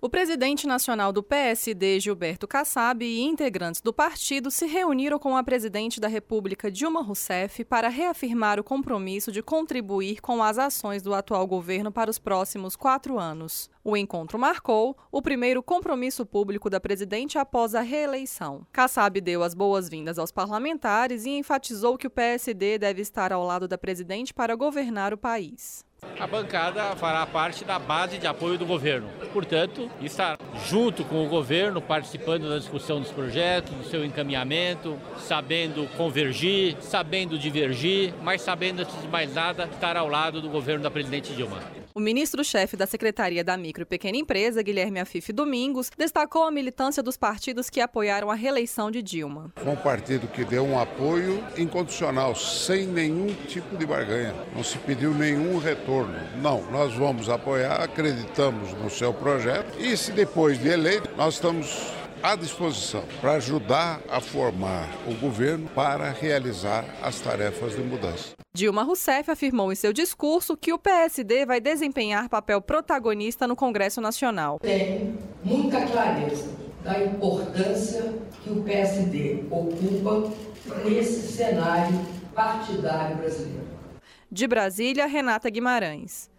O presidente nacional do PSD, Gilberto Kassab, e integrantes do partido se reuniram com a presidente da República, Dilma Rousseff, para reafirmar o compromisso de contribuir com as ações do atual governo para os próximos 4 anos. O encontro marcou o primeiro compromisso público da presidente após a reeleição. Kassab deu as boas-vindas aos parlamentares e enfatizou que o PSD deve estar ao lado da presidente para governar o país. A bancada fará parte da base de apoio do governo. Portanto, estar junto com o governo, participando da discussão dos projetos, do seu encaminhamento, sabendo convergir, sabendo divergir, mas sabendo, antes de mais nada, estar ao lado do governo da presidente Dilma. O ministro-chefe da Secretaria da Micro e Pequena Empresa, Guilherme Afife Domingos, destacou a militância dos partidos que apoiaram a reeleição de Dilma. Foi um partido que deu um apoio incondicional, sem nenhum tipo de barganha. Não se pediu nenhum retorno. Não, nós vamos apoiar, acreditamos no seu projeto e, se depois de eleito, nós estamos à disposição para ajudar a formar o governo para realizar as tarefas de mudança. Dilma Rousseff afirmou em seu discurso que o PSD vai desempenhar papel protagonista no Congresso Nacional. Tenho muita clareza da importância que o PSD ocupa nesse cenário partidário brasileiro. De Brasília, Renata Guimarães.